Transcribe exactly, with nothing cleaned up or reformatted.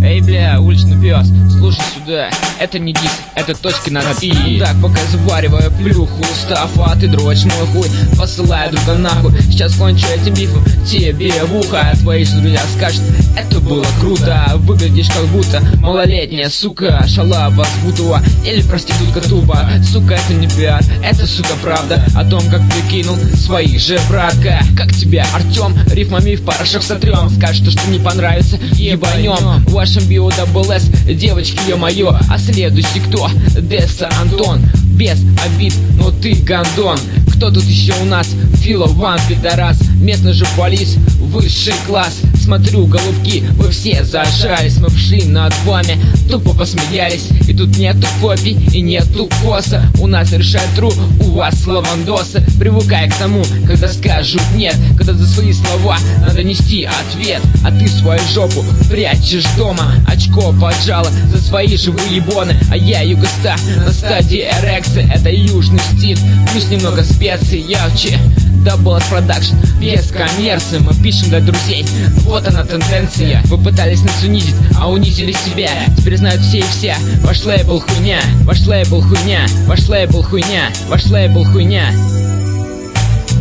Эй, бля, уличный пес, слушай сюда. Это не дис, это точки на «и». Так, пока завариваю плюху, устав, а ты дрочь мой хуй, посылаю друга нахуй. Сейчас кончу этим бифом тебе в ухо. Твои же друзья скажут, это было круто. Выглядишь как будто малолетняя сука, шалава с Бутова или проститутка тупо. Сука, это не пиар, это, сука, правда о том, как ты кинул своих же, братка. Как тебя, Артем, рифмами в порошок сотрем. Скажешь, что не понравится, ебанем. В вашем био дабл эс, девочки, ё-моё. А следующий кто? Десса Антон. Без обид, но ты гандон. Кто тут еще у нас? Фило Ван, пидорас. Местный же полис, высший класс. Смотрю, голубки, вы все зажались. Мы пошли над вами, тупо посмеялись. И тут нету копий, и нету коса. У нас решает тру, у вас лавандосы. Привыкай к тому, когда скажут нет. Когда за свои слова надо нести ответ. А ты свою жопу прячешь дома. Очко поджало за свои же выебоны. А я югоста на стадии эрекции. Это южный стиль, плюс немного специй, ярче. Double S Production, без коммерции. Мы пишем для друзей, вот она тенденция. Вы пытались нас унизить, а унизили себя. Теперь знают все и вся. Ваш лейбл хуйня, ваш лейбл хуйня, ваш лейбл хуйня, ваш лейбл хуйня.